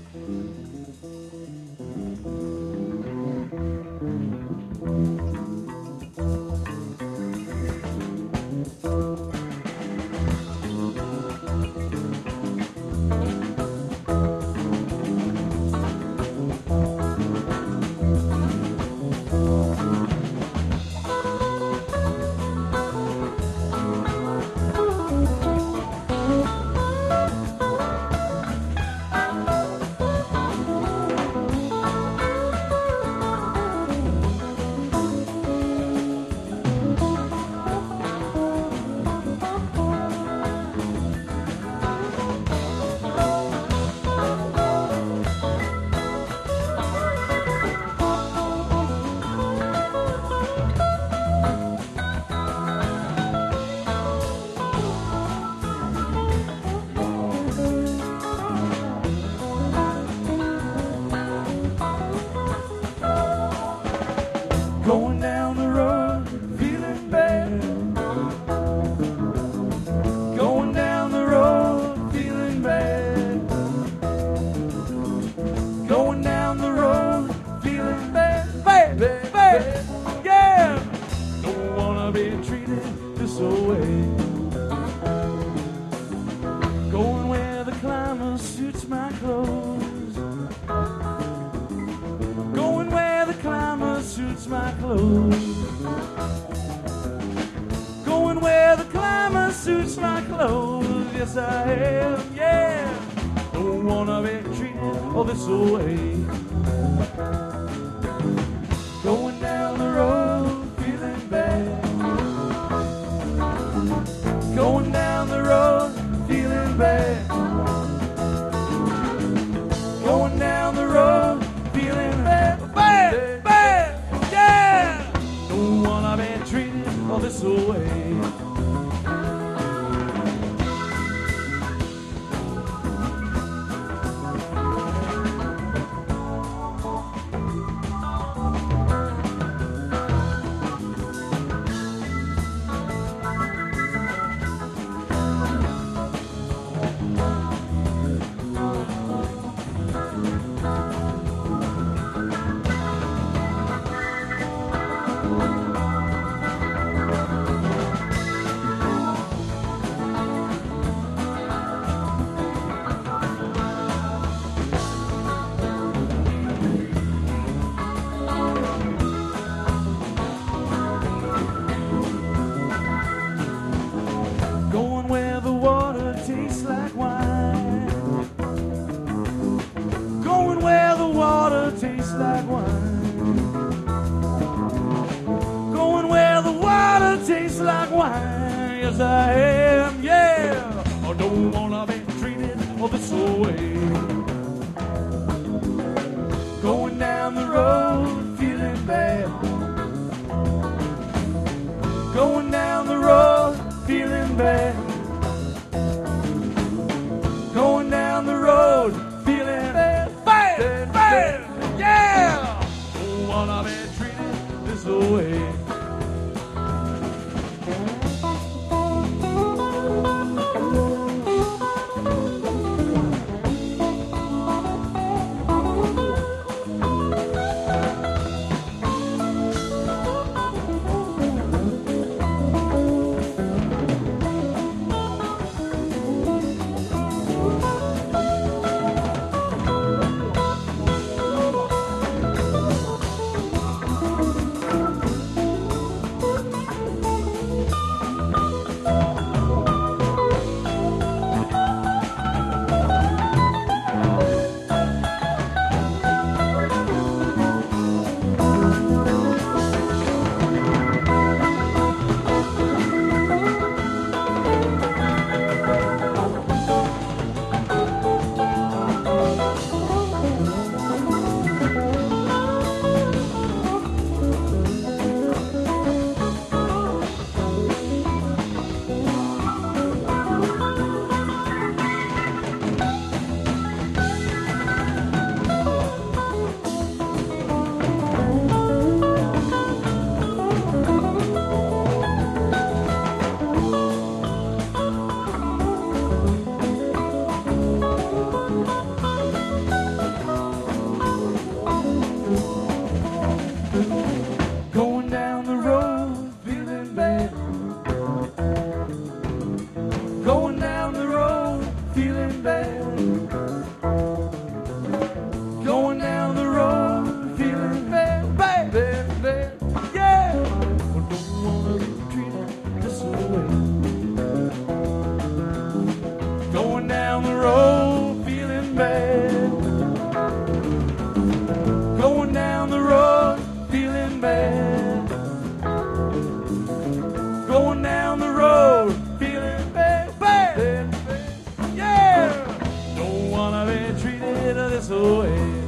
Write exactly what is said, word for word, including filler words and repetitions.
Going down the road, feeling bad. Going down the road, feeling bad. Going down the road, feeling bad, bad, bad, bad. Yeah. Don't wanna be treated this way. Going where the climate suits my clothes. Going where the climate suits my clothes. Going where the climate suits my clothes. Yes, I am, yeah. Don't wanna be treated all this way. Going down the road, feeling bad. Going down the road, feeling bad. Going down the road, feeling bad, bad, bad, yeah. Don't wanna be treated all this way. Going where the water tastes like wine. Going where the water tastes like wine. Going where the water tastes like wine. Yes, I am, yeah. I don't wanna be treated all this way. Going down the road, feeling bad. Going down the road, feeling bad. Going down the road, feeling bad, bad, bad, yeah. Don't wanna be treated this way. bad. Going down the road, feeling bad. Going down the road, feeling bad, bad, bad. Yeah! Don't wanna be treated this way.